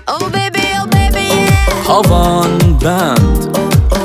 Oh baby yeah. هاوان بند.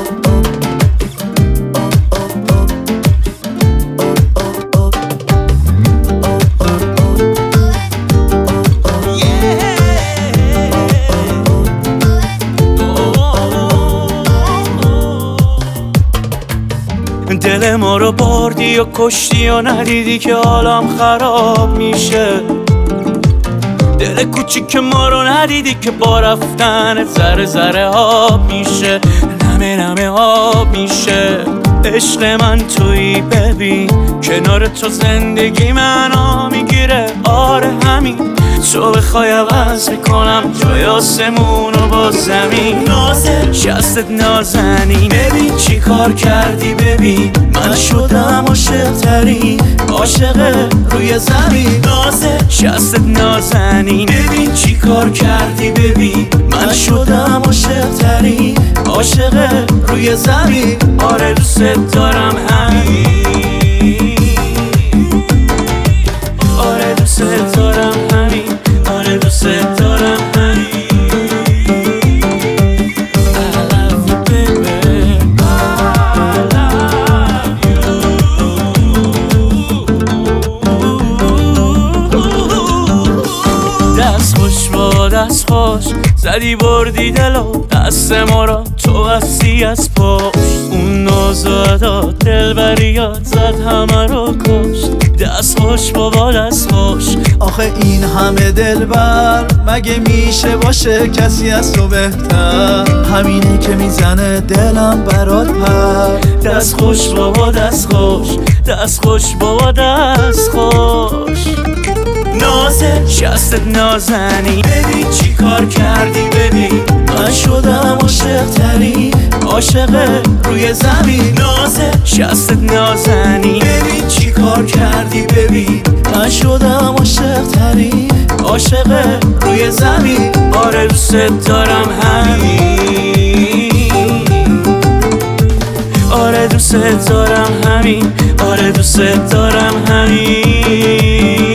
دل ما رو بردی و کشتی و ندیدی که حالم خراب میشه. دل کوچیک ما رو ندیدی که با رفتن ذره ذره آب میشه، نمه نمه آب میشه. عشق من تویی ببین، کنار تو زندگی منو میگیره. آره همین تو بخوای عوض میکنم جای آسمون و با زمین. نازه شستت نازنین، ببین چی کار کردی. ببین من شدم عاشق ترین عاشق روی زمین. نازه شستت نازنین، ببین چی کار کردی. ببین من شدم عاشق ترین عاشق روی زمین. آره دوست دارم همین، آره دوست دارم همین، آره دوست دارم همین. I love you baby, I love you. دست خوش با دست خوش زدی بردی دلو، دست ما را تو بستی از پشت. اون نازداد دلبریات زد همه رو کشت. دست خوش بابا دست خوش. آخه این همه دلبر مگه میشه باشه کسی از تو بهتر؟ همینه که میزنه دلم برات پر. دست خوش بابا دست خوش، دست خوش بابا دست خوش. نازه شستت نازنین، ببین چی کار کردی. ببین من شدم عاشق ترین عاشق روی زمین. نازه شستت نازنین، ببین چی کار کردی. ببین من شدم عاشق ترین عاشق روی زمین. آره دوست دارم همین، آره دوست دارم همین، آره دوست دارم همین.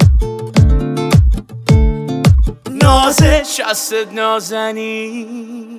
نازه شستت نازنین.